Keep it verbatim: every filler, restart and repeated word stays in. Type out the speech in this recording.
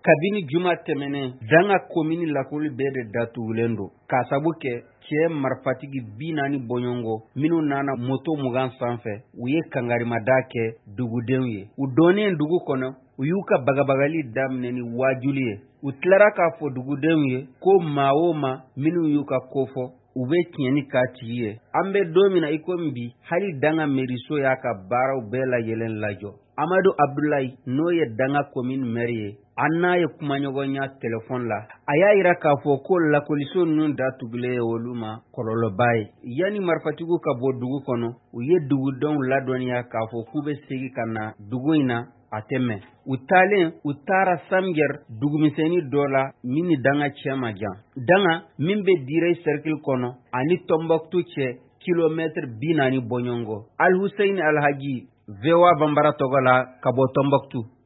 kabini juma tɛmɛnen danga komini lakoli bɛɛ de datugulen don k'a sabu kɛ cɛ marifatigi bi naani bɔɲɔgɔngo minnu nana moto mugan sanfɛ u ye kangarimada kɛ dugudenw ye u donnen dugu kɔnɔ u y'u ka bagabagali daminɛ ni waajuli ye u tilara k'a fɔ dugudenw ye ko maa o ma minnu y'u ka ko fɔ u bɛ tiɲɛni k'a tigi ye an bɛ don min na i komi bi hali danga meriso y'a ka baaraw bɛɛ lajɛlen lajɔ amadu abdulayi n'o ye danga komini mɛri ye an n'a ye kumaɲɔgɔnya telefɔni la a y'a yira k'a fɔ ko lakoliso ninnu datugulen ye olu ma kɔlɔlɔba ye yanni marifatigiw ka bɔ dugu kɔnɔ u ye dugudenw ladɔnniya k'a fɔ k'u bɛ segin ka na dugu in na a tɛ mɛn u taalen u taara samgɛr dugumisɛnnin dɔ la min ni danga cɛ ma jan danga min bɛ dire cercle kɔnɔ ani tɔnbɔkutu cɛ kilomètre bi naani bɔɲɔgɔngo alhussein alhaji vewa banbara tɔgɔ la ka bɔ tɔnbɔkutu